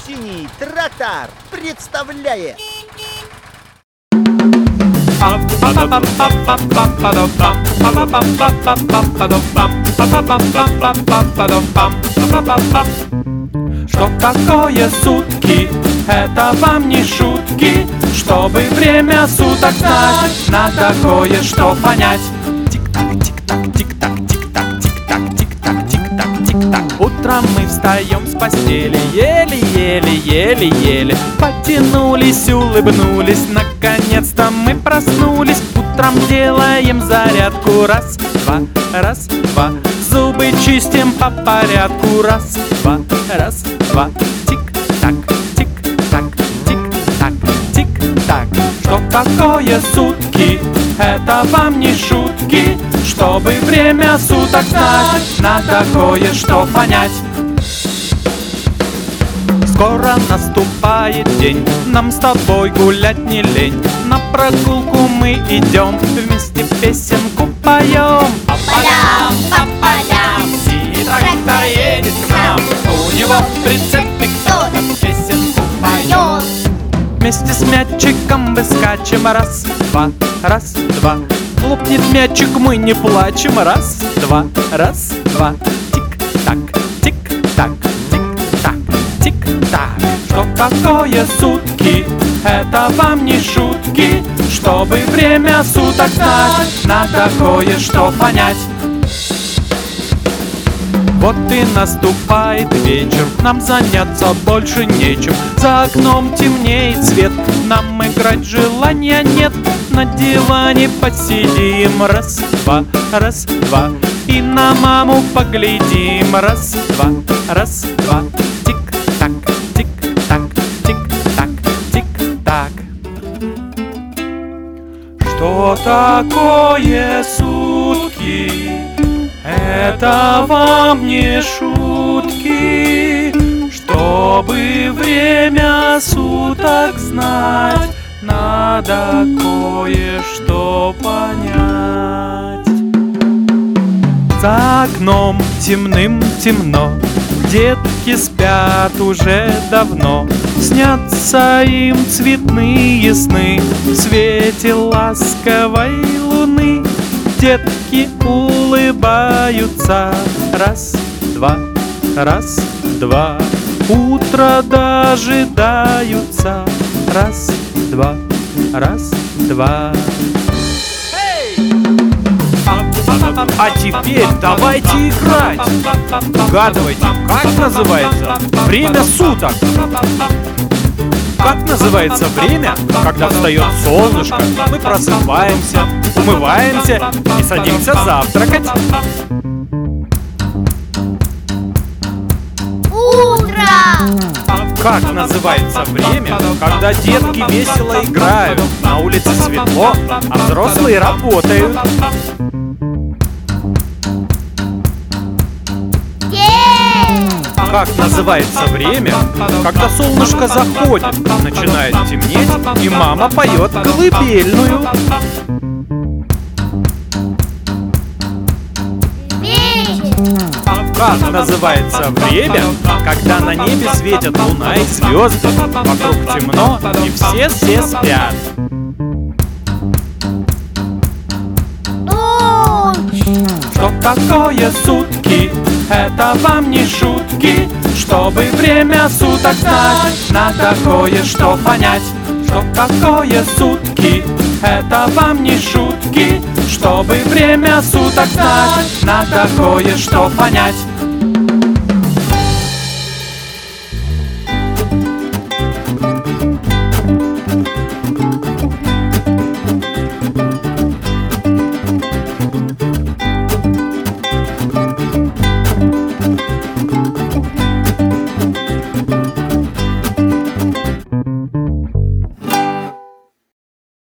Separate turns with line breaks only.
Синий трактор представляет.
Что такое сутки? Это вам не шутки. Чтобы время суток знать, надо кое-что понять. Тик-так, тик-так, тик-так, тик-так, тик-так, тик-так, тик-так, тик-так. Утром мы встаем с постели, еле-еле-еле-еле. Потянулись, улыбнулись, наконец-то мы проснулись. Утром делаем зарядку, раз, два. Зубы чистим по порядку, раз, два. Тик-так, тик-так, тик-так, тик-так. Что такое сутки? Это вам не шутки. Чтобы время суток знать, надо кое-что понять. Скоро наступает день, нам с тобой гулять не лень. На прогулку мы идем, вместе песенку поем. По полям, по полям, синий трактор едет к нам. У него в прицепе кто-то песенку поет. Вместе с мячиком выскачем, раз, два. Лопнет мячик, мы не плачем, раз, два. Тик-так, тик-так, тик-так, тик-так. Что такое сутки? Это вам не шутки. Чтобы время суток знать, надо кое-что понять. Вот и наступает вечер, нам заняться больше нечем. За окном темнеет свет, нам играть желания нет. На диване посидим, раз, два. И на маму поглядим, раз, два. Тик-так, тик-так, тик-так, тик-так. Что такое сутки? Это вам не шутки. Чтобы время суток знать, надо кое-что понять. За окном темным темно, детки спят уже давно. Снятся им цветные сны в свете ласковой луны. Детки улыбаются, раз, два. Утро дожидаются, раз, два.
А теперь давайте играть. Угадывайте, как называется время суток? Как называется время, когда встает солнышко, мы просыпаемся, умываемся и садимся завтракать?
Утро!
Как называется время, когда детки весело играют, на улице светло, а взрослые работают? Как называется время, когда солнышко заходит, начинает темнеть, и мама поет колыбельную? Как называется время, когда на небе светят луна и звезды, вокруг темно и все спят?
Что такое сутки? Это вам не шутки. Чтобы время суток знать, надо кое-что понять. Что такое сутки? Это вам не шутки. Чтобы время суток знать, надо кое-что понять.